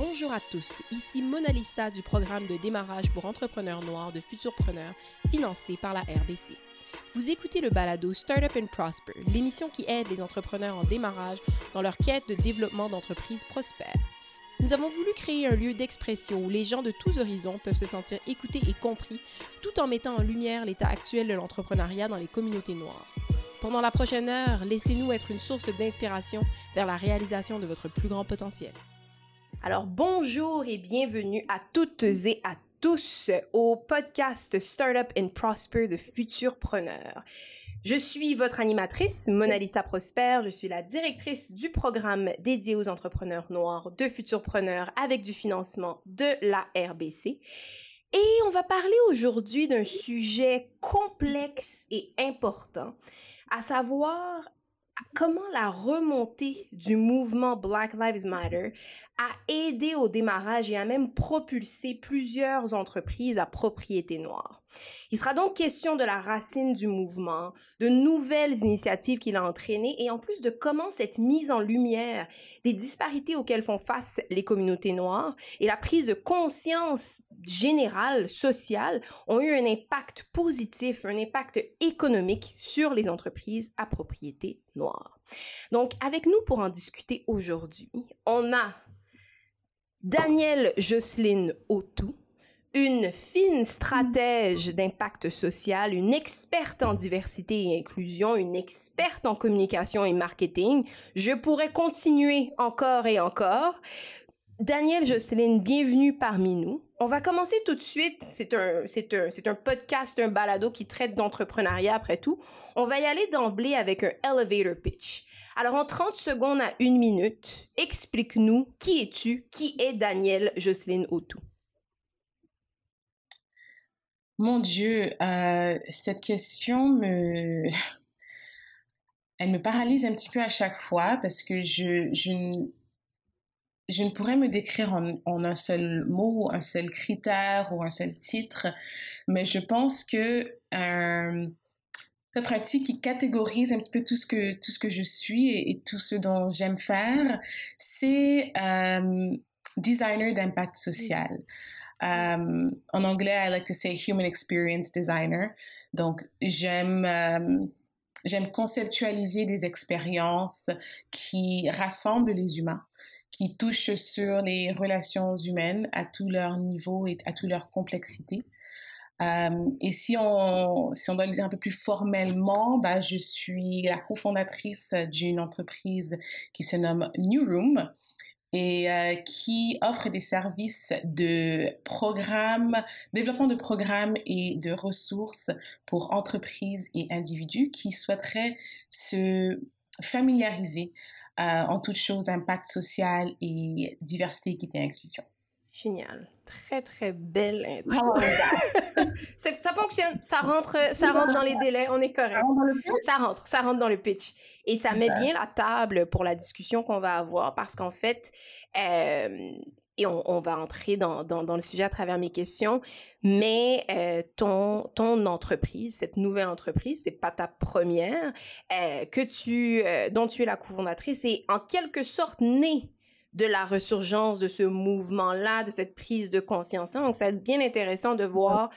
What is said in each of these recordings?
Bonjour à tous, ici Mona Lisa du programme de démarrage pour entrepreneurs noirs de Futurpreneurs, financé par la RBC. Vous écoutez le balado Startup and Prosper, l'émission qui aide les entrepreneurs en démarrage dans leur quête de développement d'entreprises prospères. Nous avons voulu créer un lieu d'expression où les gens de tous horizons peuvent se sentir écoutés et compris, tout en mettant en lumière l'état actuel de l'entrepreneuriat dans les communautés noires. Pendant la prochaine heure, laissez-nous être une source d'inspiration vers la réalisation de votre plus grand potentiel. Alors bonjour et bienvenue à toutes et à tous au podcast Startup and Prosper de Futurpreneurs. Je suis votre animatrice, Mona Lisa Prosper. Je suis la directrice du programme dédié aux entrepreneurs noirs de Futurpreneurs avec du financement de la RBC. Et on va parler aujourd'hui d'un sujet complexe et important, à savoir comment la remontée du mouvement Black Lives Matter a aidé au démarrage et a même propulsé plusieurs entreprises à propriété noire. Il sera donc question de la racine du mouvement, de nouvelles initiatives qu'il a entraînées et en plus de comment cette mise en lumière des disparités auxquelles font face les communautés noires et la prise de conscience générale, sociale, ont eu un impact positif, un impact économique sur les entreprises à propriété noire. Donc, avec nous pour en discuter aujourd'hui, on a Danielle Jocelyne Autou, une fine stratège d'impact social, une experte en diversité et inclusion, une experte en communication et marketing. Je pourrais continuer encore et encore. Danielle Jocelyne, bienvenue parmi nous. On va commencer tout de suite. C'est un podcast, un balado qui traite d'entrepreneuriat après tout. On va y aller d'emblée avec un elevator pitch. Alors, en 30 secondes à 1 minute, explique-nous qui es-tu, qui est Danielle Jocelyne Autou? Mon Dieu, cette question elle me paralyse un petit peu à chaque fois parce que je ne pourrais me décrire en un seul mot, un seul critère ou un seul titre, mais je pense que cette pratique qui catégorise un petit peu tout ce que je suis et tout ce dont j'aime faire, c'est designer d'impact social. En anglais, I like to say human experience designer. Donc, j'aime conceptualiser des expériences qui rassemblent les humains, qui touchent sur les relations humaines à tous leurs niveaux et à toute leur complexité. Et si on doit le dire un peu plus formellement, je suis la cofondatrice d'une entreprise qui se nomme New Room et qui offre des services de développement de programmes et de ressources pour entreprises et individus qui souhaiteraient se familiariser en toute chose impact social et diversité, équité et inclusion. Génial. Très, très belle intro. Ça fonctionne. Ça rentre dans les délais. On est correct. Ça rentre dans le pitch. Et ça met bien la table pour la discussion qu'on va avoir parce qu'en fait, et on va entrer dans le sujet à travers mes questions, mais ton entreprise, cette nouvelle entreprise, c'est pas ta première, dont tu es la cofondatrice, est en quelque sorte née de la ressurgence de ce mouvement-là, de cette prise de conscience. Donc, ça va être bien intéressant de voir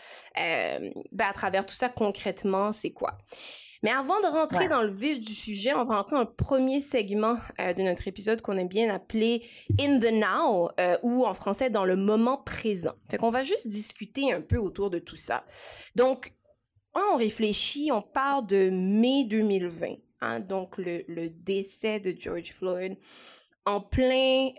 à travers tout ça, concrètement, c'est quoi. Mais avant de rentrer dans le vif du sujet, on va rentrer dans le premier segment de notre épisode qu'on aime bien appeler « In the Now » ou en français « Dans le moment présent ». Fait qu'on va juste discuter un peu autour de tout ça. Donc, quand on réfléchit, on part de mai 2020, hein, donc le décès de George Floyd, en pleine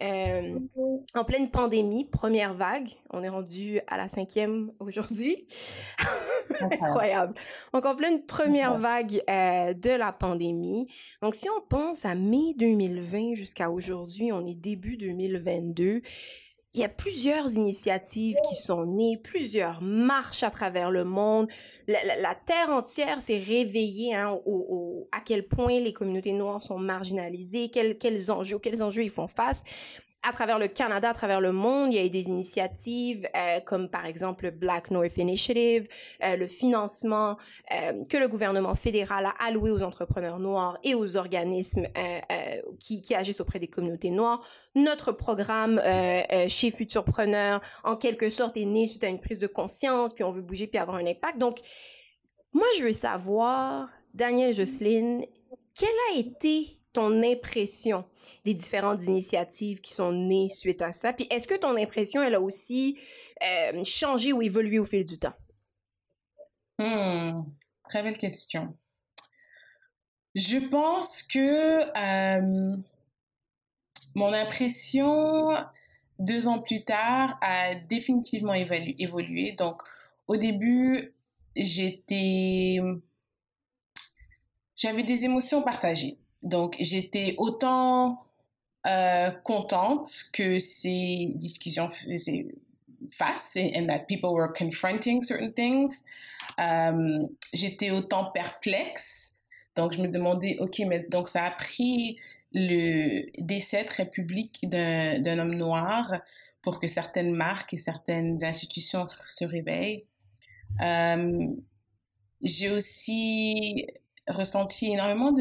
pandémie, première vague. On est rendu à la 5e aujourd'hui. Incroyable. Donc, en pleine première vague de la pandémie. Donc, si on pense à mai 2020 jusqu'à aujourd'hui, on est début 2022, il y a plusieurs initiatives qui sont nées, plusieurs marches à travers le monde. La terre entière s'est réveillée à quel point les communautés noires sont marginalisées, quels enjeux ils font face. à travers le Canada, à travers le monde, il y a eu des initiatives comme par exemple le Black North Initiative, le financement que le gouvernement fédéral a alloué aux entrepreneurs noirs et aux organismes qui agissent auprès des communautés noires. Notre programme chez Futurpreneur, en quelque sorte, est né suite à une prise de conscience, puis on veut bouger puis avoir un impact. Donc, moi, je veux savoir, Danielle Jocelyne, quelle a été ton impression des différentes initiatives qui sont nées suite à ça? Puis est-ce que ton impression, elle a aussi changé ou évolué au fil du temps? Très belle question. Je pense que mon impression 2 ans plus tard a définitivement évolué. Donc, au début, j'avais des émotions partagées. Donc, j'étais autant contente que ces discussions faisaient face and that people were confronting certain things. J'étais autant perplexe. Donc, je me demandais, OK, mais donc ça a pris le décès très public d'un homme noir pour que certaines marques et certaines institutions se réveillent. J'ai aussi ressenti énormément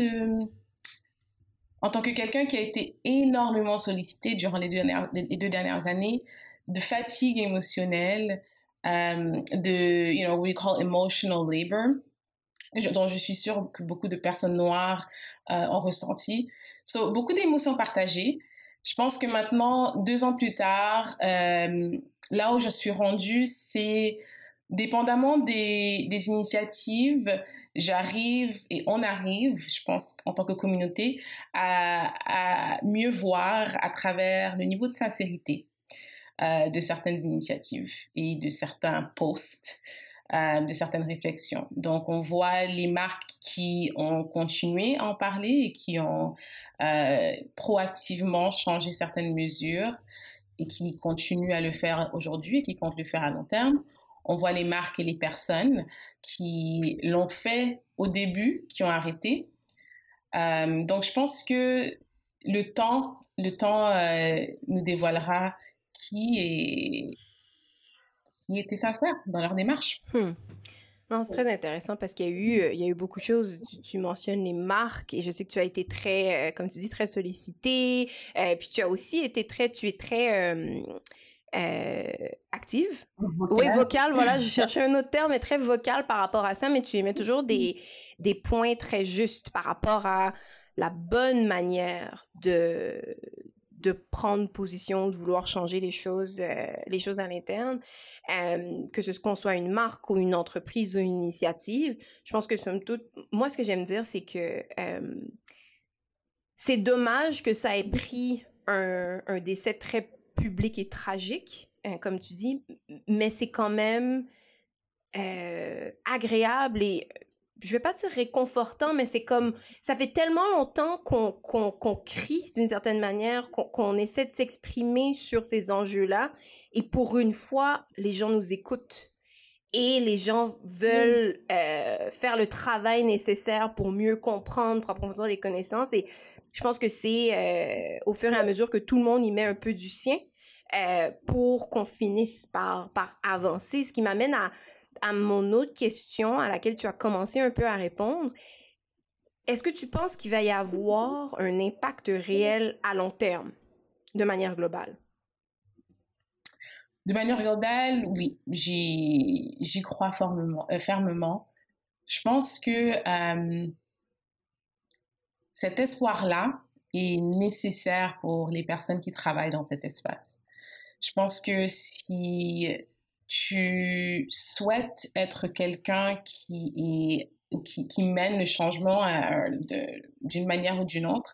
en tant que quelqu'un qui a été énormément sollicité durant les 2 dernières années, de fatigue émotionnelle, de, what we call emotional labor, dont je suis sûre que beaucoup de personnes noires ont ressenti. So, beaucoup d'émotions partagées. Je pense que maintenant, 2 ans plus tard, là où je suis rendue, c'est dépendamment des initiatives, on arrive, je pense, en tant que communauté, à mieux voir à travers le niveau de sincérité de certaines initiatives et de certains posts, de certaines réflexions. Donc, on voit les marques qui ont continué à en parler et qui ont proactivement changé certaines mesures et qui continuent à le faire aujourd'hui et qui comptent le faire à long terme. On voit les marques et les personnes qui l'ont fait au début, qui ont arrêté. Donc, je pense que le temps nous dévoilera qui était sincère dans leur démarche. Non, c'est très intéressant parce qu'il y a eu beaucoup de choses. Tu mentionnes les marques et je sais que tu as été très, comme tu dis, très sollicitée. Puis tu es très active. Vocale. Oui, vocale, voilà, je cherchais un autre terme, mais très vocale par rapport à ça, mais tu émets toujours des points très justes par rapport à la bonne manière de prendre position, de vouloir changer les choses à l'interne, qu'on soit une marque ou une entreprise ou une initiative. Je pense que somme toute, moi, ce que j'aime dire, c'est que c'est dommage que ça ait pris un décès très public et tragique, comme tu dis, mais c'est quand même agréable et je vais pas dire réconfortant, mais c'est comme ça fait tellement longtemps qu'on crie d'une certaine manière, qu'on essaie de s'exprimer sur ces enjeux-là, et pour une fois, les gens nous écoutent et les gens veulent faire le travail nécessaire pour mieux comprendre, pour approfondir les connaissances. Et je pense que c'est au fur et à mesure que tout le monde y met un peu du sien pour qu'on finisse par avancer, ce qui m'amène à mon autre question à laquelle tu as commencé un peu à répondre. Est-ce que tu penses qu'il va y avoir un impact réel à long terme, de manière globale? De manière globale, oui, j'y crois fermement. Je pense que cet espoir-là est nécessaire pour les personnes qui travaillent dans cet espace. Je pense que si tu souhaites être quelqu'un qui mène le changement d'une manière ou d'une autre,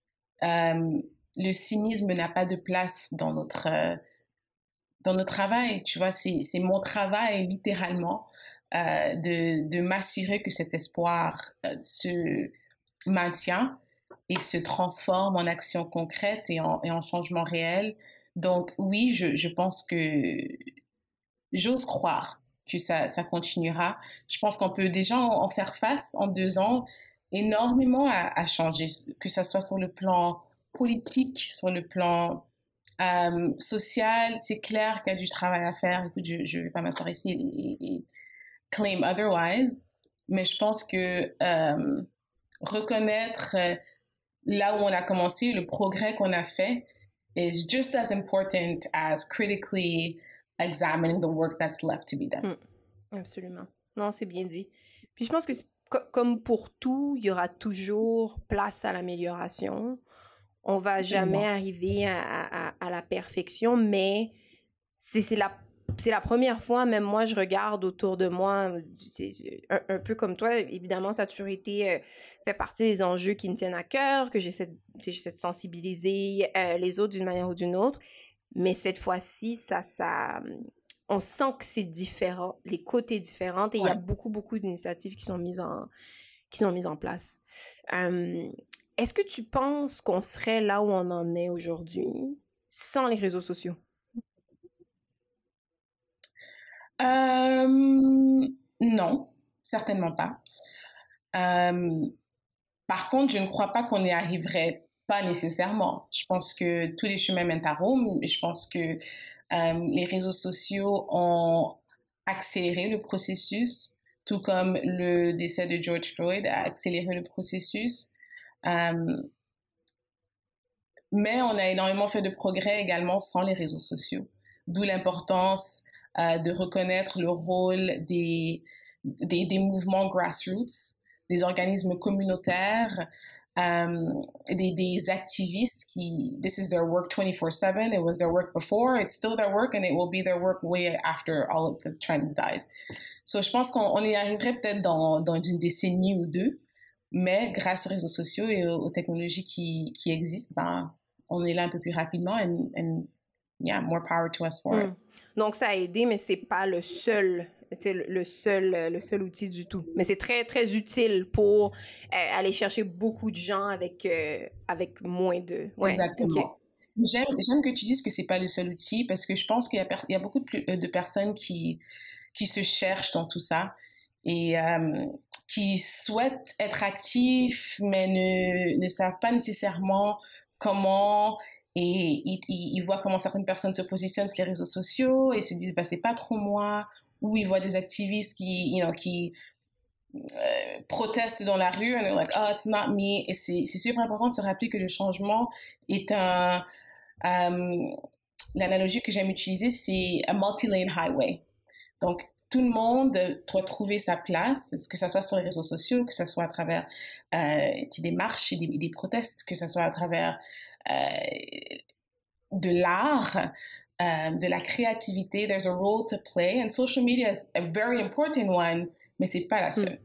le cynisme n'a pas de place dans notre travail. Tu vois, c'est mon travail littéralement de m'assurer que cet espoir se maintient et se transforme en action concrète et en changement réel. Donc oui, je pense que j'ose croire que ça continuera. Je pense qu'on peut déjà en faire face en 2 ans. Énormément à changer, que ça soit sur le plan politique, sur le plan Social, c'est clair qu'il y a du travail à faire. Écoute, je vais pas m'asseoir ici et claim otherwise, mais je pense que reconnaître là où on a commencé, le progrès qu'on a fait, is just as important as critically examining the work that's left to be done. Absolument. Non, c'est bien dit. Puis je pense que comme pour tout, il y aura toujours place à l'amélioration. On va jamais arriver à la perfection, mais c'est la première fois, même moi, je regarde autour de moi, un peu comme toi, évidemment, ça a toujours été, fait partie des enjeux qui me tiennent à cœur, que j'essaie de sensibiliser les autres d'une manière ou d'une autre, mais cette fois-ci, on sent que c'est différent, les côtés différents, et il y a beaucoup d'initiatives qui sont mises en place. Est-ce que tu penses qu'on serait là où on en est aujourd'hui sans les réseaux sociaux? Non, certainement pas. Par contre, je ne crois pas qu'on y arriverait pas nécessairement. Je pense que tous les chemins mènent à Rome, et je pense que les réseaux sociaux ont accéléré le processus, tout comme le décès de George Floyd a accéléré le processus. Mais on a énormément fait de progrès également sans les réseaux sociaux, d'où l'importance de reconnaître le rôle des mouvements grassroots, des organismes communautaires, des activistes qui, this is their work 24/7, it was their work before, it's still their work, and it will be their work way after all of the trends died. So je pense qu'on y arriverait peut-être dans une décennie ou deux, mais grâce aux réseaux sociaux et aux technologies qui existent, ben, on est là un peu plus rapidement, and yeah, more power to us for it. Donc ça a aidé, mais c'est pas le seul outil du tout. Mais c'est très, très utile pour aller chercher beaucoup de gens avec moins de... Ouais, exactement. Okay. J'aime que tu dises que c'est pas le seul outil, parce que je pense qu'il y a beaucoup de personnes qui se cherchent dans tout ça et qui souhaitent être actifs, mais ne savent pas nécessairement comment, et ils voient comment certaines personnes se positionnent sur les réseaux sociaux et se disent bah c'est pas trop moi, ou ils voient des activistes qui protestent dans la rue and they're like oh it's not me, et c'est super important de se rappeler que le changement est l'analogie que j'aime utiliser, c'est a multi-lane highway. Donc tout le monde doit trouver sa place, que ce soit sur les réseaux sociaux, que ce soit à travers des marches et des protestes, que ce soit à travers de l'art, de la créativité. There's a role to play, and social media is a very important one, mais c'est pas la seule.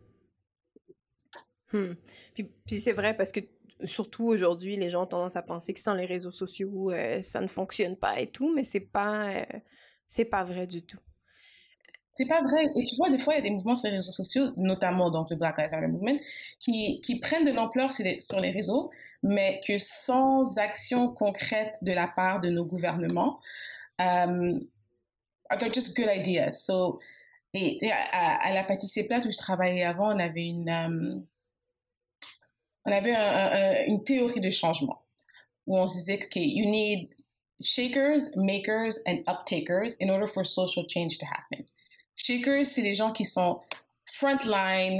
Puis c'est vrai, parce que surtout aujourd'hui, les gens ont tendance à penser que sans les réseaux sociaux, ça ne fonctionne pas et tout, mais c'est pas vrai du tout. C'est pas vrai. Et tu vois, des fois, il y a des mouvements sur les réseaux sociaux, notamment donc le Black Lives Matter Movement, qui prennent de l'ampleur sur les réseaux, mais que sans action concrète de la part de nos gouvernements, they're just good ideas. So, et à la pâtisserie plate où je travaillais avant, on avait une théorie de changement où on se disait que you need shakers, makers, and uptakers in order for social change to happen. Shakers, c'est les gens qui sont frontline,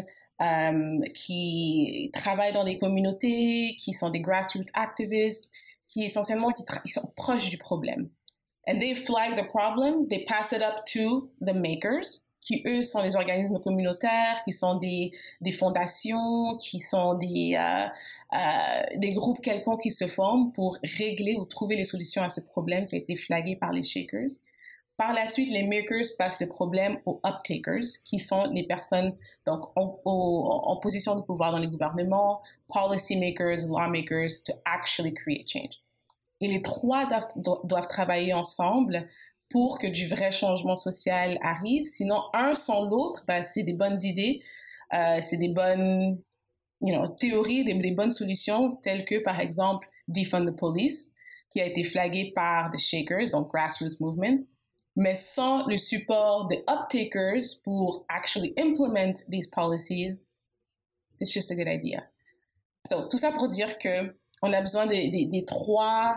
qui travaillent dans des communautés, qui sont des grassroots activists, qui essentiellement ils sont proches du problème. And they flag the problem, they pass it up to the makers, qui eux sont les organismes communautaires, qui sont des fondations, qui sont des groupes quelconques qui se forment pour régler ou trouver les solutions à ce problème qui a été flagué par les shakers. Par la suite, les makers passent le problème aux uptakers, qui sont les personnes donc en position de pouvoir dans les gouvernements, policy makers, lawmakers, to actually create change. Et les trois doivent travailler ensemble pour que du vrai changement social arrive. Sinon, un sans l'autre, ben, c'est des bonnes idées, c'est des bonnes théories, des bonnes solutions, telles que, par exemple, Defund the Police, qui a été flagué par the Shakers, donc Grassroots Movement, mais sans le support des uptakers pour actually implement these policies, it's just a good idea. So, tout ça pour dire que on a besoin des trois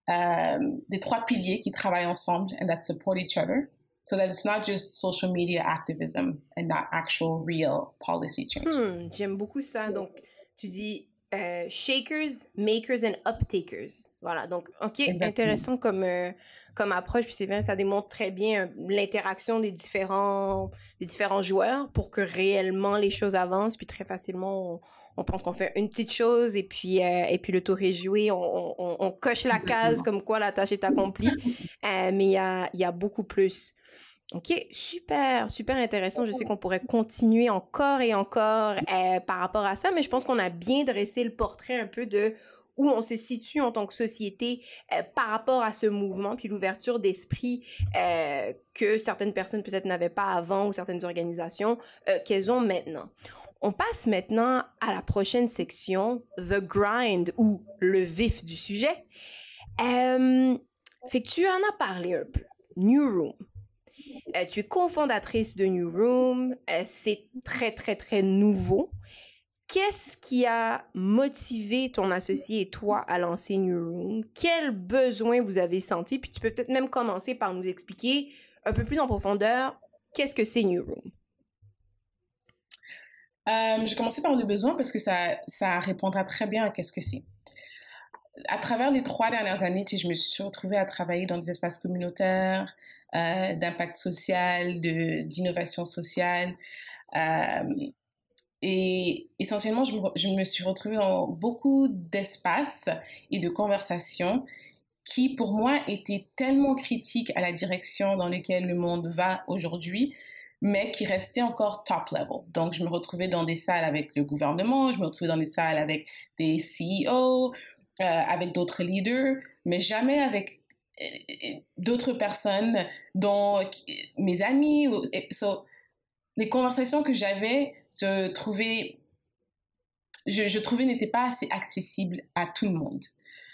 des trois piliers qui travaillent ensemble and that support each other. So that it's not just social media activism and not actual real policy change. J'aime beaucoup ça. Donc, tu dis shakers, makers and uptakers. Voilà, donc, OK, exactement. Intéressant comme approche. Puis c'est bien, ça démontre très bien l'interaction des différents joueurs pour que réellement les choses avancent. Puis très facilement, on pense qu'on fait une petite chose et puis le tour est joué. On coche la case comme quoi la tâche est accomplie. Mais il y a beaucoup plus. OK, super, super intéressant. Je sais qu'on pourrait continuer encore et encore par rapport à ça, mais je pense qu'on a bien dressé le portrait un peu de où on se situe en tant que société par rapport à ce mouvement, puis l'ouverture d'esprit que certaines personnes peut-être n'avaient pas avant ou certaines organisations qu'elles ont maintenant. On passe maintenant à la prochaine section, The Grind, ou le vif du sujet. Fait que tu en as parlé un peu. New Room. Tu es cofondatrice de New Room. C'est très, très, très nouveau. Qu'est-ce qui a motivé ton associé et toi à lancer New Room? Quels besoins vous avez sentis? Puis tu peux peut-être même commencer par nous expliquer un peu plus en profondeur qu'est-ce que c'est New Room? Je vais commencer par le besoin parce que ça répondra très bien à qu'est-ce que c'est. À travers les 3 dernières années, je me suis retrouvée à travailler dans des espaces communautaires, d'impact social, d'innovation sociale. Et essentiellement, je me suis retrouvée dans beaucoup d'espaces et de conversations qui, pour moi, étaient tellement critiques à la direction dans laquelle le monde va aujourd'hui, mais qui restaient encore top level. Donc, je me retrouvais dans des salles avec le gouvernement, je me retrouvais dans des salles avec des CEO, avec d'autres leaders, mais jamais avec d'autres personnes, dont mes amis. So, les conversations que j'avais, je trouvais n'étaient pas assez accessibles à tout le monde.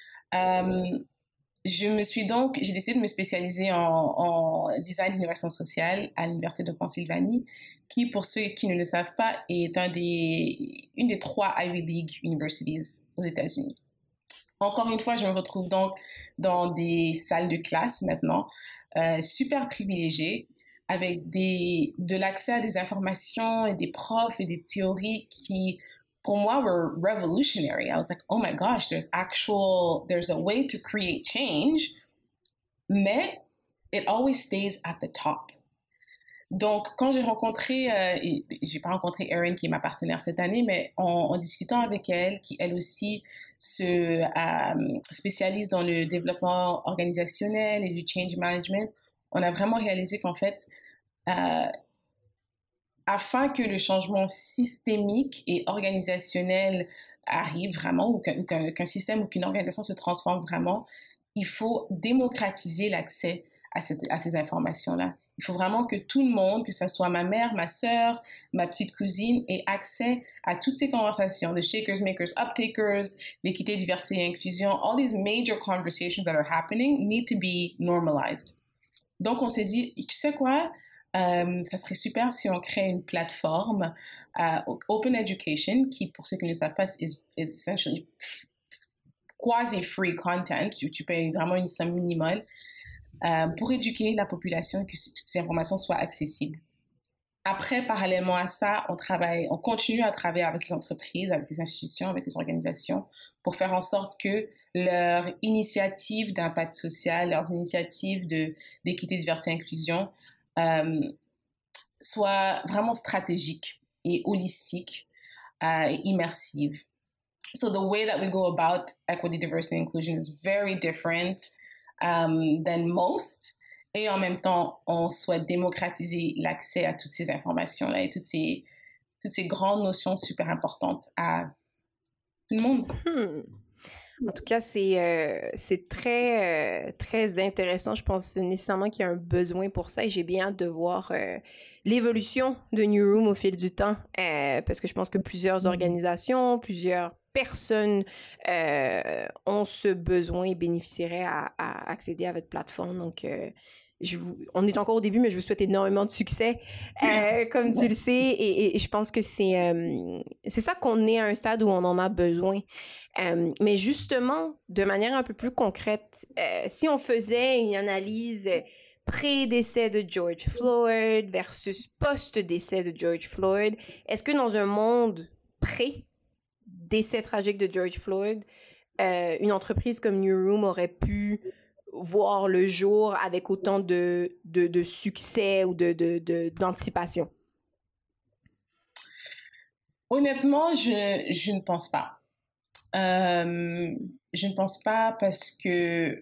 J'ai décidé de me spécialiser en design d'innovation sociale à l'Université de Pennsylvanie, qui, pour ceux qui ne le savent pas, est une des 3 Ivy League Universities aux États-Unis. Encore une fois, je me retrouve donc dans des salles de classe maintenant, super privilégiées, avec de l'accès à des informations et des profs et des théories qui, pour moi, were revolutionary. I was like, oh my gosh, there's a way to create change, mais it always stays at the top. Donc, quand j'ai j'ai pas rencontré Erin, qui est ma partenaire cette année, mais en discutant avec elle, qui elle aussi se spécialise dans le développement organisationnel et du change management, on a vraiment réalisé qu'en fait, afin que le changement systémique et organisationnel arrive vraiment, ou qu'un système ou qu'une organisation se transforme vraiment, il faut démocratiser l'accès à ces informations-là. Il faut vraiment que tout le monde, que ce soit ma mère, ma sœur, ma petite cousine, ait accès à toutes ces conversations, the shakers, makers, uptakers, l'équité, diversité et inclusion. All these major conversations that are happening need to be normalized. Donc, on s'est dit, tu sais quoi, ça serait super si on crée une plateforme Open Education, qui, pour ceux qui ne le savent pas, is essentially quasi-free content. Tu payes vraiment une somme minimale pour éduquer la population et que ces informations soient accessibles. Après, parallèlement à ça, on continue à travailler avec les entreprises, avec les institutions, avec les organisations pour faire en sorte que leurs initiatives d'impact social, leurs initiatives d'équité, diversité et inclusion soient vraiment stratégiques et holistiques et immersives. So the way that we go about equity, diversity and inclusion is very different than most. Et en même temps, on souhaite démocratiser l'accès à toutes ces informations-là et toutes ces grandes notions super importantes à tout le monde. En tout cas, c'est très, très intéressant. Je pense nécessairement qu'il y a un besoin pour ça et j'ai bien hâte de voir l'évolution de New Room au fil du temps parce que je pense que plusieurs organisations, plusieurs personnes ont ce besoin et bénéficieraient à accéder à votre plateforme. Donc, on est encore au début, mais je vous souhaite énormément de succès, comme tu le sais. Et je pense que c'est ça qu'on est à un stade où on en a besoin. Mais justement, de manière un peu plus concrète, si on faisait une analyse pré-décès de George Floyd versus post-décès de George Floyd, est-ce que dans un monde pré-décès tragique de George Floyd, une entreprise comme New Room aurait pu voir le jour avec autant de succès ou d'anticipation? Honnêtement, je ne pense pas. Je ne pense pas parce que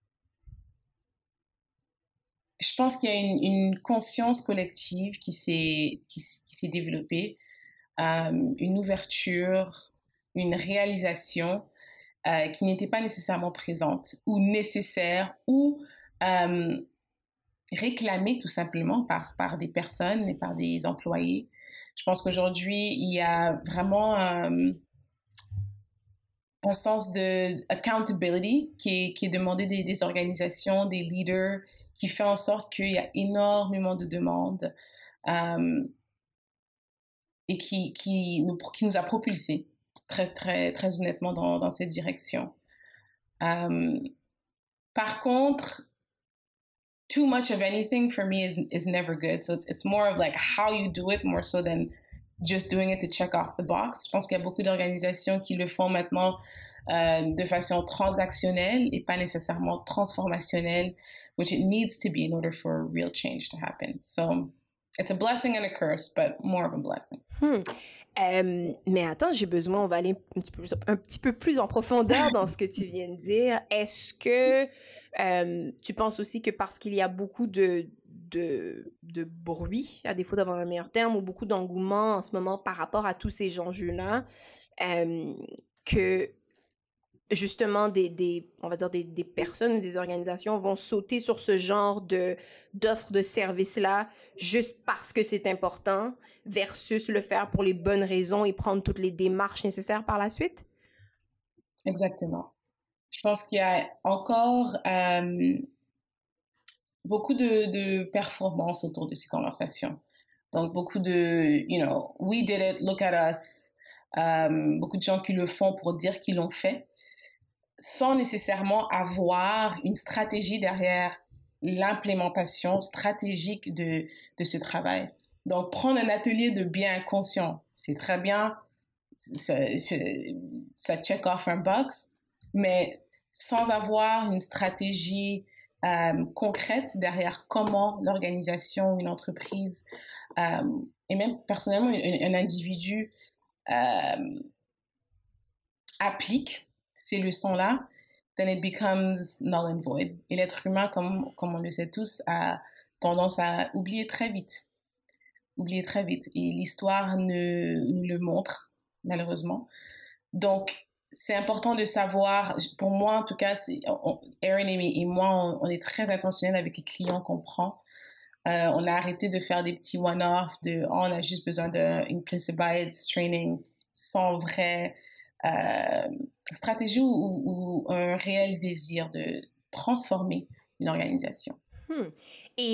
je pense qu'il y a une conscience collective qui s'est développée, une ouverture, une réalisation qui n'était pas nécessairement présente ou nécessaire ou réclamée tout simplement par des personnes et par des employés. Je pense qu'aujourd'hui, il y a vraiment un sens de accountability qui est demandé des organisations, des leaders, qui fait en sorte qu'il y a énormément de demandes et qui nous a propulsés très, très, très honnêtement dans cette direction. Par contre, too much of anything for me is never good. So it's more of like how you do it more so than just doing it to check off the box. Je pense qu'il y a beaucoup d'organisations qui le font maintenant de façon transactionnelle et pas nécessairement transformationnelle, which it needs to be in order for real change to happen. So it's a blessing and a curse, but more of a blessing. Mais attends, j'ai besoin, on va aller un petit peu plus en profondeur dans ce que tu viens de dire. Est-ce que tu penses aussi que parce qu'il y a beaucoup de bruit, à défaut d'avoir un meilleur terme, ou beaucoup d'engouement en ce moment par rapport à tous ces enjeux-là, que justement on va dire des personnes, des organisations vont sauter sur ce genre d'offres de services-là juste parce que c'est important versus le faire pour les bonnes raisons et prendre toutes les démarches nécessaires par la suite? Exactement. Je pense qu'il y a encore beaucoup de performances autour de ces conversations. Donc, beaucoup de, we did it, look at us. Beaucoup de gens qui le font pour dire qu'ils l'ont fait, sans nécessairement avoir une stratégie derrière l'implémentation stratégique de ce travail. Donc, prendre un atelier de bien conscient, c'est très bien, ça check off un box, mais sans avoir une stratégie concrète derrière comment l'organisation, une entreprise, et même personnellement un individu applique ces leçons-là, then it becomes null and void. Et l'être humain, comme on le sait tous, a tendance à oublier très vite. Et l'histoire nous le montre, malheureusement. Donc, c'est important de savoir, pour moi en tout cas, Erin et moi, on est très intentionnels avec les clients qu'on prend. On a arrêté de faire des petits one-off, on a juste besoin d'une implicit bias training sans vraie stratégie ou un réel désir de transformer une organisation. Et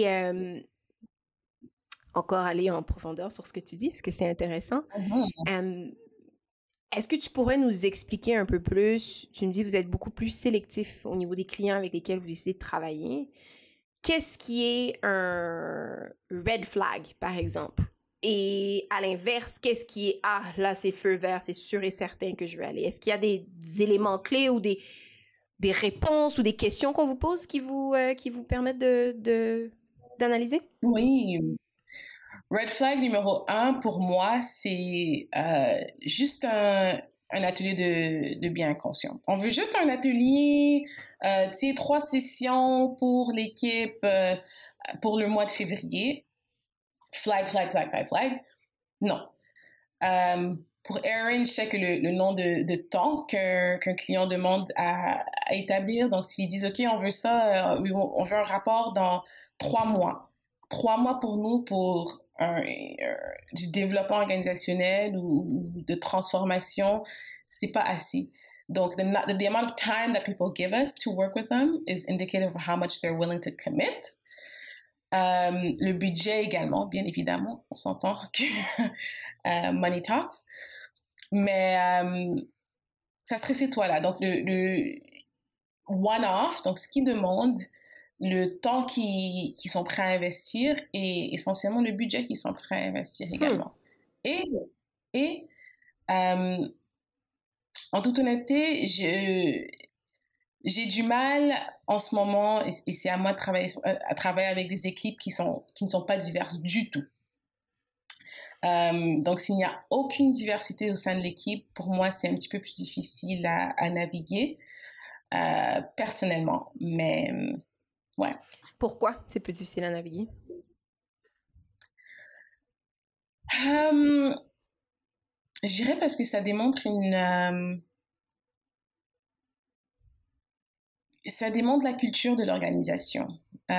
encore aller en profondeur sur ce que tu dis, parce que c'est intéressant. Est-ce que tu pourrais nous expliquer un peu plus? Tu me dis que vous êtes beaucoup plus sélectif au niveau des clients avec lesquels vous décidez de travailler. Qu'est-ce qui est un red flag, par exemple? Et à l'inverse, qu'est-ce qui est « Ah, là, c'est feu vert, c'est sûr et certain que je vais aller ». Est-ce qu'il y a des éléments clés ou des réponses ou des questions qu'on vous pose qui vous permettent d'analyser? Oui. Red flag numéro 1, pour moi, c'est juste un atelier de bien conscient. On veut juste un atelier, 3 sessions pour l'équipe pour le mois de février. Flag. Non. Pour Erin, je sais que le nombre de temps qu'un client demande à établir, donc s'ils disent « OK, on veut ça, on veut un rapport dans 3 mois ». 3 mois pour nous, pour du développement organisationnel ou de transformation, c'est pas assez. Donc, the amount of time that people give us to work with them is indicative of how much they're willing to commit. Le budget également, bien évidemment, on s'entend que money talks. Mais ça serait ces toits-là. Donc, le one-off, donc ce qui demande, le temps qu'ils sont prêts à investir et essentiellement le budget qu'ils sont prêts à investir également. Et en toute honnêteté, j'ai du mal en ce moment, et c'est à moi de travailler avec des équipes qui ne sont pas diverses du tout. Donc, s'il n'y a aucune diversité au sein de l'équipe, pour moi, c'est un petit peu plus difficile à naviguer, personnellement. Mais, ouais. Pourquoi c'est plus difficile à naviguer? Je dirais parce que ça démontre ça démontre la culture de l'organisation.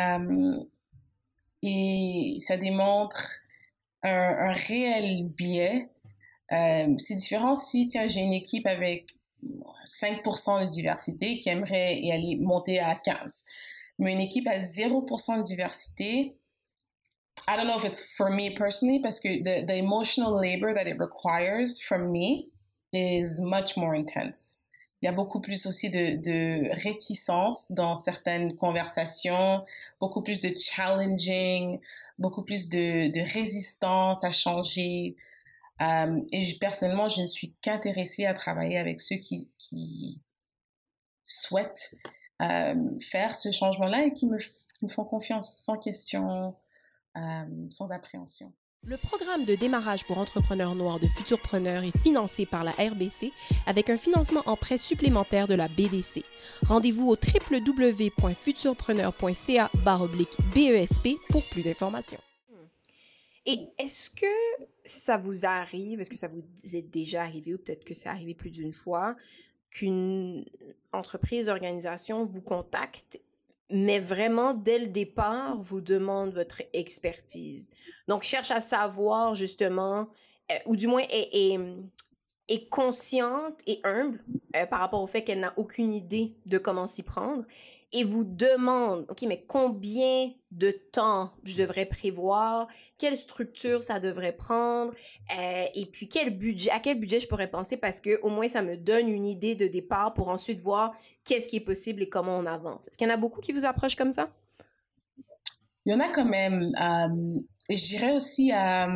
Et ça démontre un réel biais. C'est différent si, tiens, j'ai une équipe avec 5% de diversité qui aimerait y aller monter à 15%. Mais une équipe à 0% de diversité, I don't know if it's for me personally, parce que the emotional labor that it requires from me is much more intense. Il y a beaucoup plus aussi de réticence dans certaines conversations, beaucoup plus de challenging, beaucoup plus de résistance à changer. Et personnellement, je ne suis qu'intéressée à travailler avec ceux qui souhaitent faire ce changement-là et qui me font confiance, sans question, sans appréhension. Le programme de démarrage pour entrepreneurs noirs de Futurpreneurs est financé par la RBC avec un financement en prêt supplémentaire de la BDC. Rendez-vous au www.futurpreneur.ca/BESP pour plus d'informations. Et est-ce que ça vous arrive, est-ce que ça vous est déjà arrivé, ou peut-être que c'est arrivé plus d'une fois, qu'une entreprise, organisation vous contacte, mais vraiment, dès le départ, vous demande votre expertise. Donc, cherche à savoir, justement, ou du moins est consciente et humble par rapport au fait qu'elle n'a aucune idée de comment s'y prendre, et vous demande, OK, mais combien de temps je devrais prévoir, quelle structure ça devrait prendre, et puis à quel budget je pourrais penser, parce que au moins ça me donne une idée de départ pour ensuite voir qu'est-ce qui est possible et comment on avance. Est-ce qu'il y en a beaucoup qui vous approchent comme ça? Il y en a quand même. Je dirais aussi,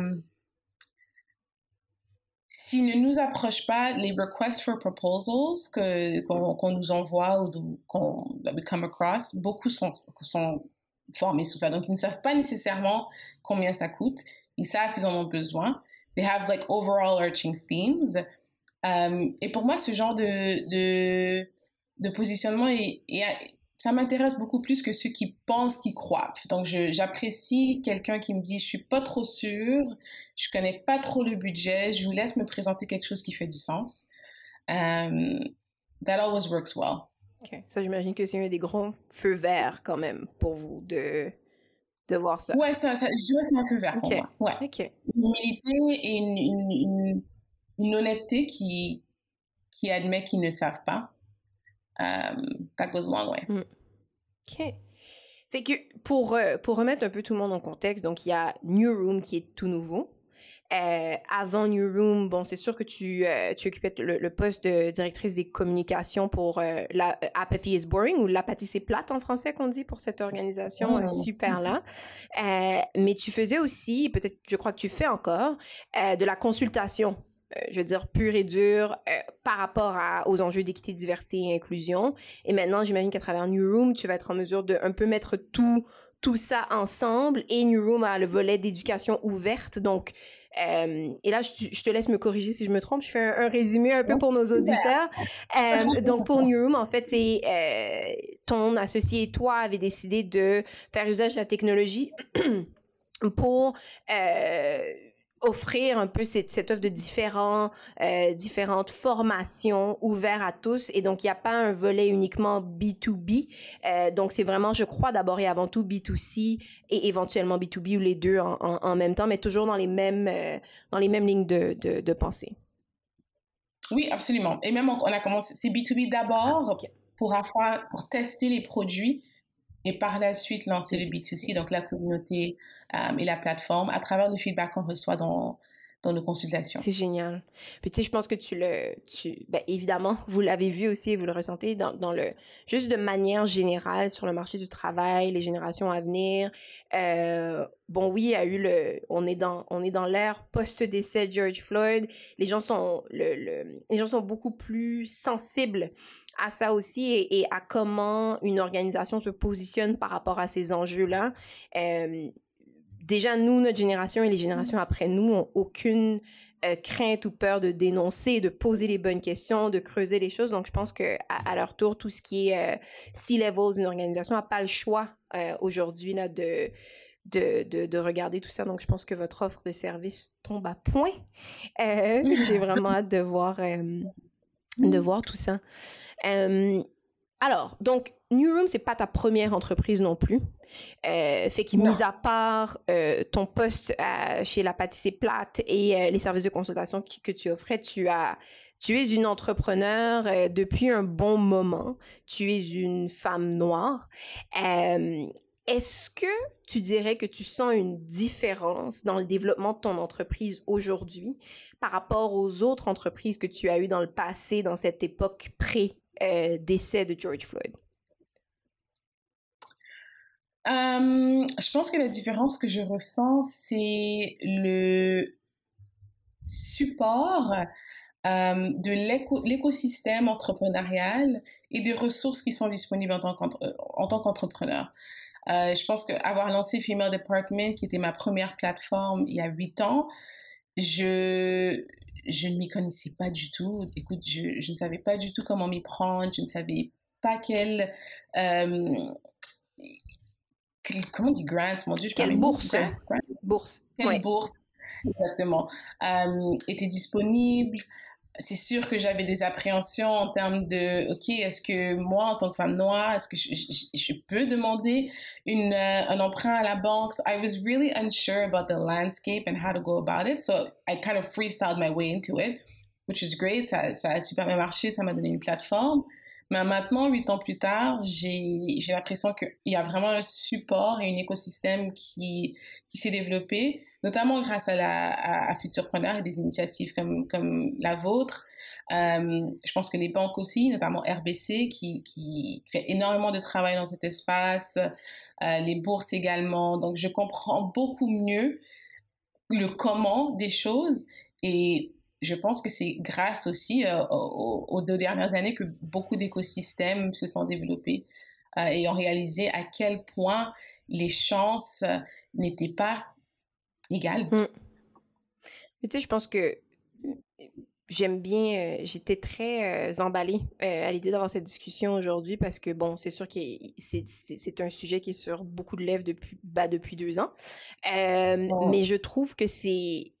s'ils ne nous approchent pas, les requests for proposals qu'on nous envoie ou qu'on we come across, beaucoup sont formés sur ça. Donc, ils ne savent pas nécessairement combien ça coûte. Ils savent qu'ils en ont besoin. They have like overall arching themes. Et pour moi, ce genre de positionnement, ça m'intéresse beaucoup plus que ceux qui pensent qu'ils croient. Donc, j'apprécie quelqu'un qui me dit « je suis pas trop sûre, je connais pas trop le budget, je vous laisse me présenter quelque chose qui fait du sens ». That always works well. OK. Ça, j'imagine que c'est un des gros feux verts quand même pour vous de voir ça. Ouais, je dirais que c'est un feu vert pour moi. Ouais. OK. Une humilité et une honnêteté qui admet qu'ils ne savent pas. That goes a long way. OK. Fait que pour remettre un peu tout le monde en contexte, donc il y a New Room qui est tout nouveau. Avant New Room, bon, c'est sûr que tu occupais le poste de directrice des communications pour Apathy is Boring, ou l'apathie c'est plate en français qu'on dit pour cette organisation super là. Mais tu faisais aussi, peut-être, je crois que tu fais encore, de la consultation. Je veux dire, pure et dure, par rapport aux enjeux d'équité, diversité et inclusion. Et maintenant, j'imagine qu'à travers New Room, tu vas être en mesure de un peu mettre tout ça ensemble. Et New Room a le volet d'éducation ouverte. Donc, et là, je te laisse me corriger si je me trompe. Je fais un résumé un peu pour nos auditeurs. Donc, pour New Room, en fait, c'est ton associé et toi avez décidé de faire usage de la technologie pour offrir un peu cette offre de différentes formations ouvertes à tous. Et donc, il n'y a pas un volet uniquement B2B. Donc, c'est vraiment, je crois, d'abord et avant tout B2C et éventuellement B2B, ou les deux en même temps, mais toujours dans les mêmes lignes de pensée. Oui, absolument. Et même on a commencé, c'est B2B d'abord OK. pour tester les produits et par la suite lancer le B2C, donc la communauté et la plateforme à travers le feedback qu'on reçoit dans nos consultations. C'est génial. Puis tu sais, je pense que ben, évidemment, vous l'avez vu aussi et vous le ressentez juste de manière générale sur le marché du travail, les générations à venir. Bon, oui, il y a eu on est dans l'ère post-décès de George Floyd. Les gens sont beaucoup plus sensibles à ça aussi et à comment une organisation se positionne par rapport à ces enjeux-là. Déjà, nous, notre génération et les générations après nous n'ont aucune crainte ou peur de dénoncer, de poser les bonnes questions, de creuser les choses. Donc, je pense qu'à leur tour, tout ce qui est C-level d'une organisation n'a pas le choix aujourd'hui là, de regarder tout ça. Donc, je pense que votre offre de service tombe à point. J'ai vraiment hâte de voir tout ça. Alors, donc, New Room, c'est pas ta première entreprise non plus. Fait que, mis à part ton poste chez la pâtisserie Plate et les services de consultation que tu offrais, tu es une entrepreneur depuis un bon moment. Tu es une femme noire. Est-ce que tu dirais que tu sens une différence dans le développement de ton entreprise aujourd'hui par rapport aux autres entreprises que tu as eues dans le passé, dans cette époque décès de George Floyd? Je pense que la différence que je ressens, c'est le support de l'écosystème entrepreneurial et des ressources qui sont disponibles en tant qu'entrepreneur. Je pense qu'avoir lancé Female Department, qui était ma première plateforme il y a 8 ans, je ne m'y connaissais pas du tout. Écoute, je ne savais pas du tout comment m'y prendre. Je ne savais pas comment on dit grant, mon Dieu, je Quelle bourse? Bourse. Quelle bourse, exactement, était disponible. C'est sûr que j'avais des appréhensions en termes de, OK, est-ce que moi, en tant que femme noire, est-ce que je peux demander un emprunt à la banque? So I was really unsure about the landscape and how to go about it. So I kind of freestyled my way into it, which is great. Ça a super bien marché, ça m'a donné une plateforme. Mais maintenant, 8 ans plus tard, j'ai l'impression qu'il y a vraiment un support et un écosystème qui s'est développé, notamment grâce à Futurpreneur et des initiatives comme la vôtre. Je pense que les banques aussi, notamment RBC, qui fait énormément de travail dans cet espace, les bourses également. Donc, je comprends beaucoup mieux le comment des choses et je pense que c'est grâce aussi aux 2 dernières années que beaucoup d'écosystèmes se sont développés et ont réalisé à quel point les chances n'étaient pas égales. Tu sais, je pense que j'aime bien, j'étais très emballée à l'idée d'avoir cette discussion aujourd'hui parce que, bon, c'est sûr que c'est un sujet qui est sur beaucoup de lèvres depuis 2 ans. Mais je trouve que c'est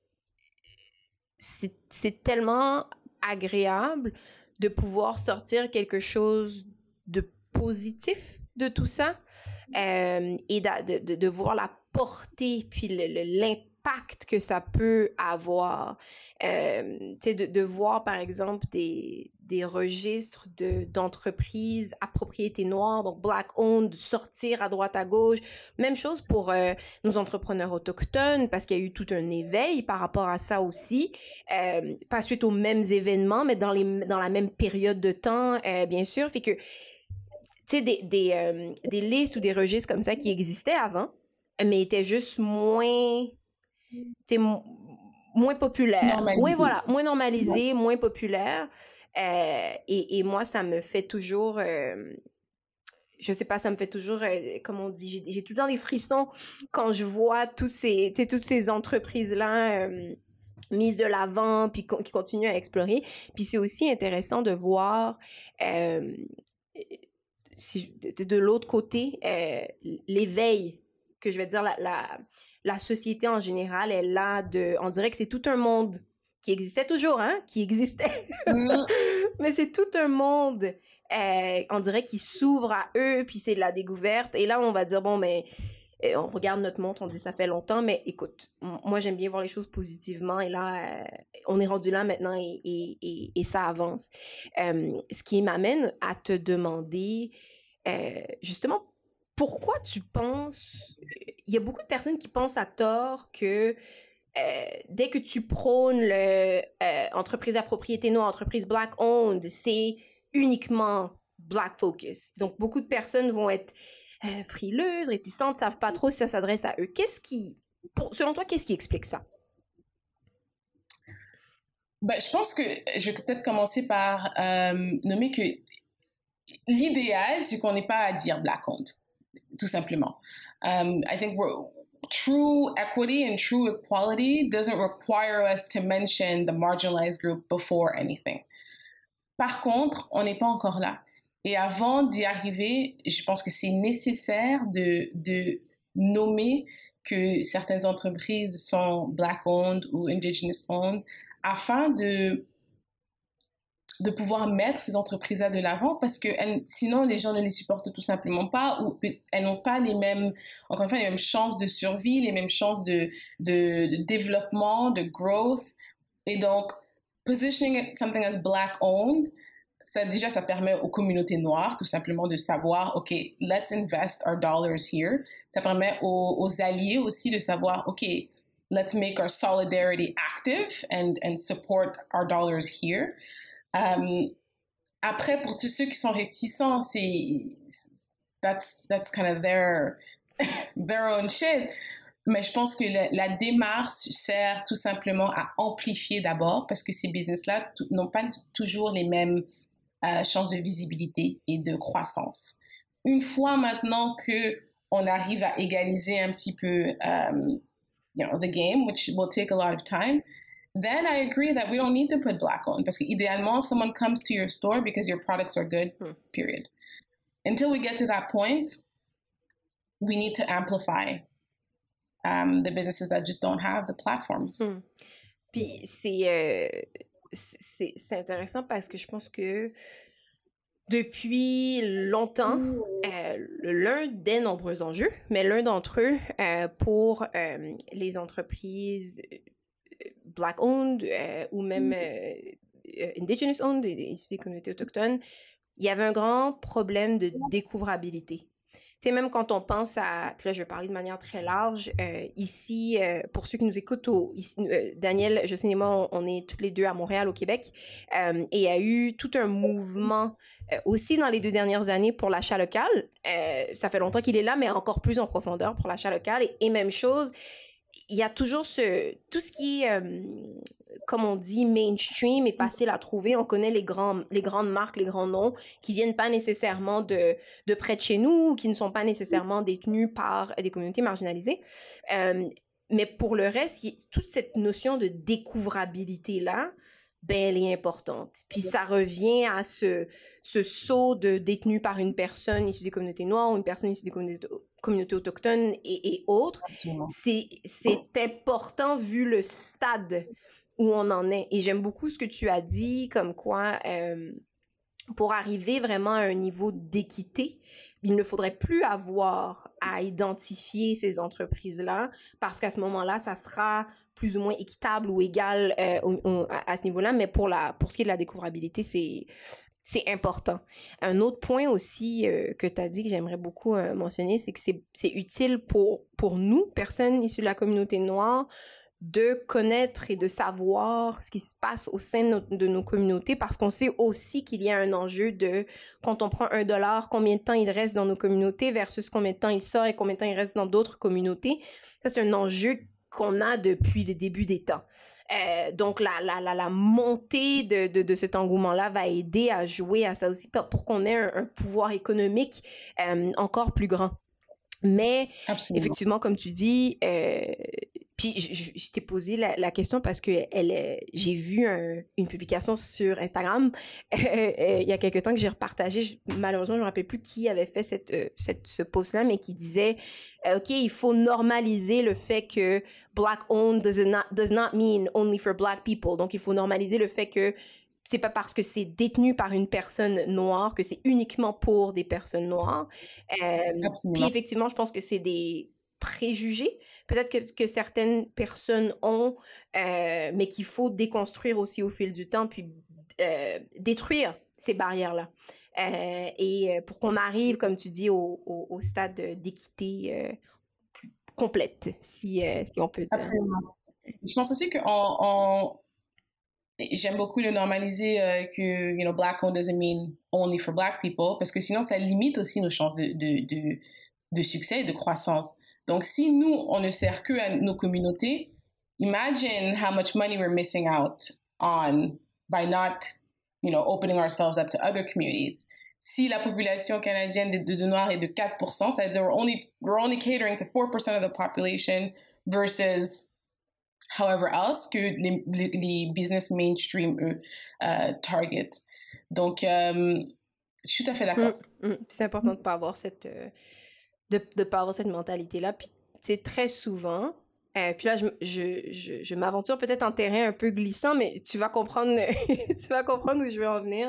tellement agréable de pouvoir sortir quelque chose de positif de tout ça et de voir la portée puis l'impact que ça peut avoir. De voir, par exemple, des registres d'entreprises à propriété noire, donc Black-owned, sortir à droite à gauche. Même chose pour nos entrepreneurs autochtones, parce qu'il y a eu tout un éveil par rapport à ça aussi. Pas suite aux mêmes événements, mais dans la même période de temps, bien sûr. Fait que, tu sais, des listes ou des registres comme ça qui existaient avant, mais étaient juste moins... moins populaire. Oui, voilà, moins normalisé, moins populaire. Et moi, ça me fait toujours... je sais pas, ça me fait toujours, comme on dit, j'ai tout le temps des frissons quand je vois toutes ces entreprises-là mises de l'avant, puis qui continuent à explorer. Puis c'est aussi intéressant de voir... de l'autre côté, l'éveil, que je vais dire la société en général est là on dirait que c'est tout un monde qui existait toujours, hein, qui existait, mais c'est tout un monde, on dirait, qui s'ouvre à eux, puis c'est de la découverte, et là, on va dire, bon, mais on regarde notre montre, on dit ça fait longtemps, mais écoute, moi j'aime bien voir les choses positivement et là, on est rendu là maintenant et ça avance. Ce qui m'amène à te demander, justement, pourquoi tu penses... Il y a beaucoup de personnes qui pensent à tort que dès que tu prônes entreprise à propriété noire, entreprise black-owned, c'est uniquement black focus. Donc, beaucoup de personnes vont être frileuses, réticentes, savent pas trop si ça s'adresse à eux. Selon toi, qu'est-ce qui explique ça? Ben, je pense que je vais peut-être commencer par nommer que l'idéal, c'est qu'on n'ait pas à dire black-owned, tout simplement. I think true equity and true equality doesn't require us to mention the marginalized group before anything. Par contre, on n'est pas encore là. Et avant d'y arriver, je pense que c'est nécessaire de nommer que certaines entreprises sont Black-owned ou Indigenous-owned afin de pouvoir mettre ces entreprises-là de l'avant parce que sinon les gens ne les supportent tout simplement pas ou elles n'ont pas encore une fois, les mêmes chances de survie, les mêmes chances de développement, de growth. Et donc, positioning something as Black-owned, ça permet aux communautés noires tout simplement de savoir, OK, let's invest our dollars here. Ça permet aux alliés aussi de savoir, OK, let's make our solidarity active and support our dollars here. Après, pour tous ceux qui sont réticents, that's kind of their own shit. Mais je pense que la démarche sert tout simplement à amplifier d'abord parce que ces business-là n'ont pas toujours les mêmes chances de visibilité et de croissance. Une fois maintenant qu'on arrive à égaliser un petit peu the game, which will take a lot of time, then I agree that we don't need to put Black-owned parce que idéalement, someone comes to your store because your products are good, period. Until we get to that point, we need to amplify the businesses that just don't have the platforms. Puis c'est intéressant parce que je pense que depuis longtemps, l'un des nombreux enjeux, mais l'un d'entre eux pour les entreprises Black-owned ou même Indigenous-owned, issues des communautés autochtones, il y avait un grand problème de découvrabilité. Tu sais, même quand on pense à... Puis là, je vais parler de manière très large. Ici, pour ceux qui nous écoutent, Daniel, Jocelyne et moi, on est toutes les deux à Montréal, au Québec. Et il y a eu tout un mouvement aussi dans les 2 dernières années pour l'achat local. Ça fait longtemps qu'il est là, mais encore plus en profondeur pour l'achat local. Et même chose, il y a toujours tout ce qui est, comme on dit, mainstream et facile à trouver. On connaît les grandes marques, les grands noms qui viennent pas nécessairement de près de chez nous ou qui ne sont pas nécessairement détenus par des communautés marginalisées. Mais pour le reste, toute cette notion de découvrabilité-là, ben, elle est importante. Puis ça revient à ce saut de détenu par une personne issue des communautés noires ou une personne issue des communautés autochtones et autres. Absolument. C'est important vu le stade où on en est. Et j'aime beaucoup ce que tu as dit, comme quoi, pour arriver vraiment à un niveau d'équité, il ne faudrait plus avoir à identifier ces entreprises-là, parce qu'à ce moment-là, ça sera plus ou moins équitable ou égal à ce niveau-là, mais pour ce qui est de la découvrabilité, c'est important. Un autre point aussi que tu as dit que j'aimerais beaucoup mentionner, c'est que c'est utile pour nous, personnes issues de la communauté noire, de connaître et de savoir ce qui se passe au sein de nos communautés, parce qu'on sait aussi qu'il y a un enjeu de, quand on prend $1, combien de temps il reste dans nos communautés versus combien de temps il sort et combien de temps il reste dans d'autres communautés. Ça, c'est un enjeu qu'on a depuis le début des temps. Donc, la montée de cet engouement-là va aider à jouer à ça aussi pour qu'on ait un pouvoir économique encore plus grand. Mais, Absolument. Effectivement, comme tu dis, puis je t'ai posé la question parce que j'ai vu une publication sur Instagram il y a quelque temps que j'ai repartagé. Malheureusement, je ne me rappelle plus qui avait fait ce post-là, mais qui disait OK, il faut normaliser le fait que Black-owned does not mean only for Black people. Donc, il faut normaliser le fait que c'est pas parce que c'est détenu par une personne noire que c'est uniquement pour des personnes noires. Puis effectivement, je pense que c'est préjugés, peut-être que certaines personnes ont, mais qu'il faut déconstruire aussi au fil du temps, puis détruire ces barrières-là. Et pour qu'on arrive, comme tu dis, au stade d'équité complète, si on peut dire. Absolument. Je pense aussi que j'aime beaucoup le normaliser que, black owned doesn't mean only for black people, parce que sinon, ça limite aussi nos chances de succès et de croissance. Donc, si nous, on ne sert que à nos communautés, imagine how much money we're missing out on by not, opening ourselves up to other communities. Si la population canadienne de Noirs est de 4%, ça veut dire we're only catering to 4% of the population versus however else que les business mainstream, eux, target. Donc, je suis tout à fait d'accord. C'est important de ne pas avoir cette, pas avoir cette mentalité-là. Puis, c'est très souvent... puis là, je m'aventure peut-être en terrain un peu glissant, mais tu vas comprendre, tu vas comprendre où je veux en venir.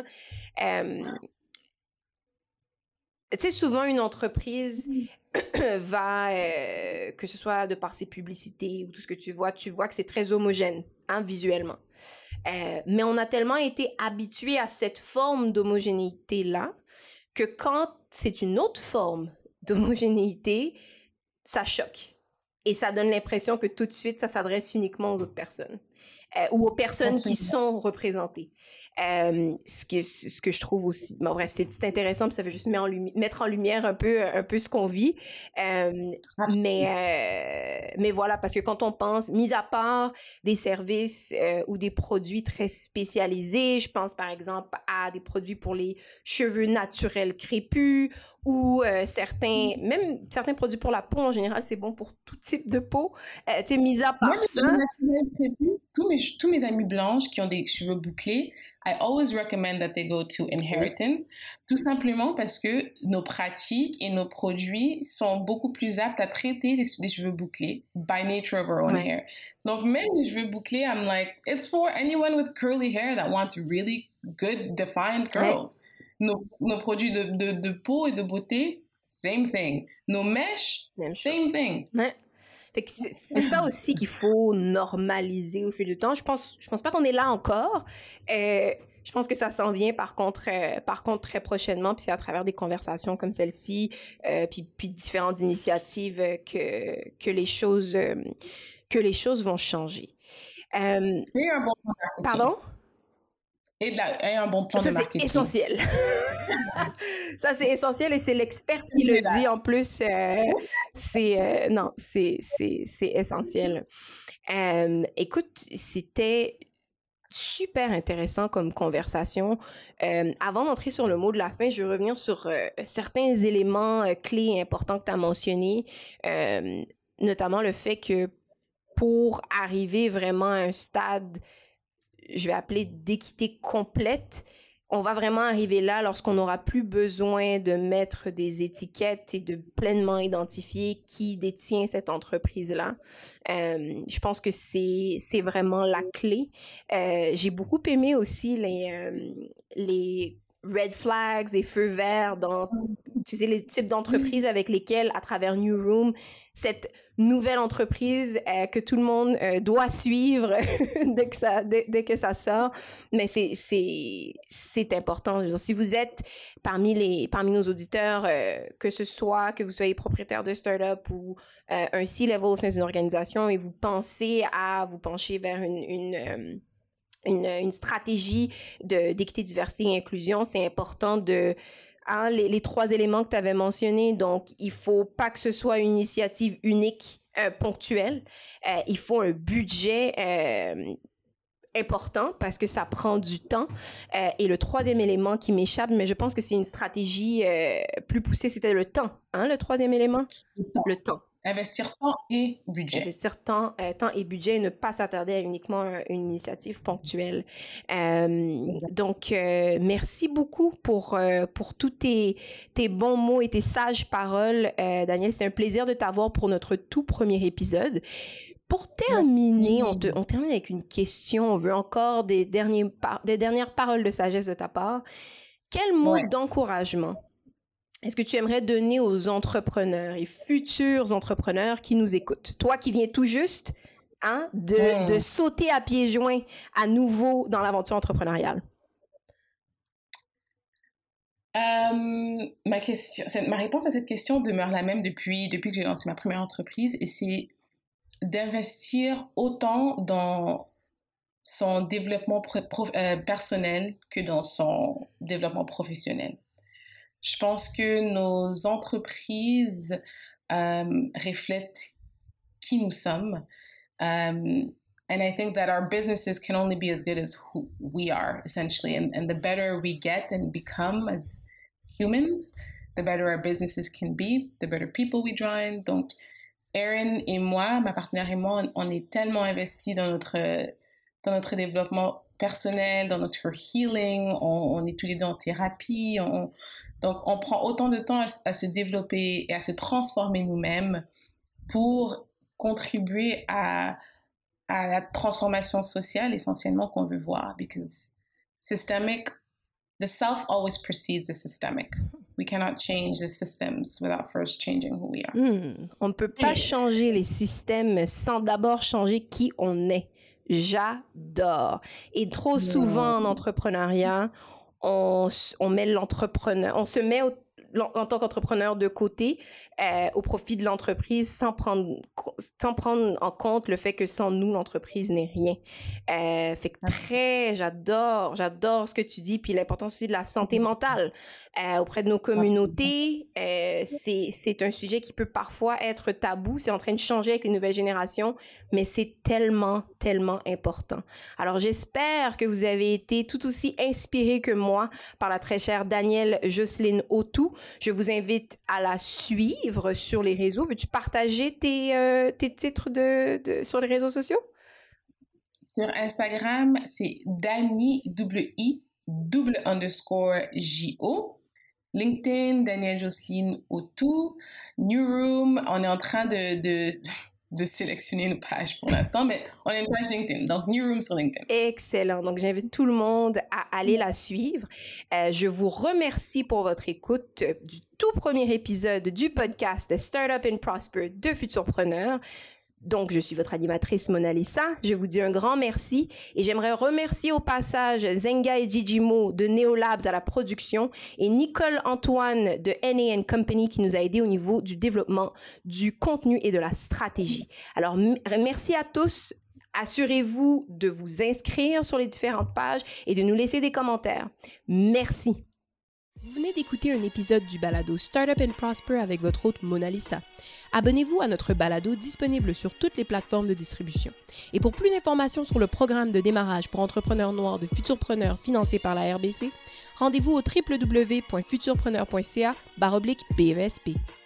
Tu sais, souvent, une entreprise va, que ce soit de par ses publicités ou tout ce que tu vois que c'est très homogène, hein, visuellement. Mais on a tellement été habitués à cette forme d'homogénéité-là que quand c'est une autre forme d'homogénéité, ça choque. Et ça donne l'impression que tout de suite, ça s'adresse uniquement aux autres personnes ou aux personnes qui sont représentées. Ce que je trouve aussi... Bon, bref, c'est intéressant, puis ça fait juste mettre en lumière un peu ce qu'on vit. Mais voilà, parce que quand on pense, mis à part des services ou des produits très spécialisés, je pense par exemple à des produits pour les cheveux naturels crépus ou certains produits pour la peau en général, c'est bon pour tout type de peau. Tu sais, mis à part ça... Tous mes amis blanches qui ont des cheveux bouclés, I always recommend that they go to Inheritance, tout simplement parce que nos pratiques et nos produits sont beaucoup plus aptes à traiter des cheveux bouclés by nature of our own hair. Donc, même les cheveux bouclés, I'm like, it's for anyone with curly hair that wants really good, defined curls. Nos produits de peau et de beauté, same thing. Nos mèches, same thing. Fait que c'est ça aussi qu'il faut normaliser au fil du temps. Je pense pas qu'on est là encore. Je pense que ça s'en vient par contre très prochainement, puis c'est à travers des conversations comme celle-ci, puis différentes initiatives que les choses vont changer. Et un bon plan marketing. Pardon? Et un bon plan de marketing. C'est essentiel. Ça, c'est essentiel et c'est l'experte qui le dit en plus. C'est essentiel. Écoute, c'était super intéressant comme conversation. Avant d'entrer sur le mot de la fin, je vais revenir sur certains éléments clés et importants que tu as mentionnés, notamment le fait que pour arriver vraiment à un stade, je vais appeler d'équité complète, on va vraiment arriver là lorsqu'on n'aura plus besoin de mettre des étiquettes et de pleinement identifier qui détient cette entreprise-là. Je pense que c'est vraiment la clé. J'ai beaucoup aimé aussi les red flags et feux verts dans, tu sais, les types d'entreprises avec lesquelles, à travers New Room, cette nouvelle entreprise que tout le monde doit suivre dès que ça sort. Mais c'est important. Je veux dire, si vous êtes parmi nos auditeurs, que ce soit que vous soyez propriétaire de start-up ou un C-level au sein d'une organisation et vous pensez à vous pencher vers une stratégie d'équité, diversité et inclusion, c'est important de... Hein, les 3 éléments que tu avais mentionnés. Donc, il ne faut pas que ce soit une initiative unique, ponctuelle. Il faut un budget important parce que ça prend du temps. Et le 3e élément qui m'échappe, mais je pense que c'est une stratégie plus poussée, c'était le temps. Hein, le 3e élément? Le temps. Investir temps et budget. Investir temps et budget et ne pas s'attarder à uniquement une initiative ponctuelle. Donc, merci beaucoup pour tous tes bons mots et tes sages paroles. Daniel, c'est un plaisir de t'avoir pour notre tout premier épisode. Pour terminer, on termine avec une question. On veut encore des dernières paroles de sagesse de ta part. Quel mot d'encouragement est-ce que tu aimerais donner aux entrepreneurs et futurs entrepreneurs qui nous écoutent? Toi qui viens tout juste de sauter à pieds joints à nouveau dans l'aventure entrepreneuriale. Ma réponse à cette question demeure la même depuis que j'ai lancé ma première entreprise, et c'est d'investir autant dans son développement personnel que dans son développement professionnel. Je pense que nos entreprises reflètent qui nous sommes. And I think that our businesses can only be as good as who we are, essentially. And the better we get and become as humans, the better our businesses can be, the better people we draw in. Donc, Erin et moi, ma partenaire et moi, on est tellement investis dans notre développement personnel, dans notre healing. On est tous les deux en thérapie. Donc, on prend autant de temps à se développer et à se transformer nous-mêmes pour contribuer à la transformation sociale essentiellement qu'on veut voir, because the self always precedes the systemic. We cannot change the systems without first changing who we are. On ne peut pas changer les systèmes sans d'abord changer qui on est. J'adore. Et trop souvent en entrepreneuriat, on met l'entrepreneur, on se met en tant qu'entrepreneur de côté au profit de l'entreprise sans prendre en compte le fait que sans nous, l'entreprise n'est rien. Fait que j'adore ce que tu dis, puis l'importance aussi de la santé mentale auprès de nos communautés. C'est un sujet qui peut parfois être tabou, c'est en train de changer avec les nouvelles générations, mais c'est tellement, tellement important. Alors j'espère que vous avez été tout aussi inspirés que moi par la très chère Danielle Jocelyne Autou. Je vous invite à la suivre sur les réseaux. Veux-tu partager tes titres sur les réseaux sociaux? Sur Instagram, c'est Dani, _Jo. LinkedIn, Danielle Jocelyne Autou. New Room, on est en train de sélectionner une page pour l'instant, mais on a une page LinkedIn, donc New Room sur LinkedIn. Excellent. Donc, j'invite tout le monde à aller la suivre. Je vous remercie pour votre écoute du tout premier épisode du podcast Startup and Prosper de Futurpreneurs. Donc, je suis votre animatrice Mona Lisa. Je vous dis un grand merci et j'aimerais remercier au passage Zenga et Gigimo de Neolabs à la production et Nicole Antoine de NA & Company qui nous a aidés au niveau du développement du contenu et de la stratégie. Alors, merci à tous. Assurez-vous de vous inscrire sur les différentes pages et de nous laisser des commentaires. Merci. Vous venez d'écouter un épisode du balado Startup and Prosper avec votre hôte Mona Lisa. Abonnez-vous à notre balado disponible sur toutes les plateformes de distribution. Et pour plus d'informations sur le programme de démarrage pour entrepreneurs noirs de Futurpreneurs financé par la RBC, rendez-vous au www.futurpreneur.ca/BESP.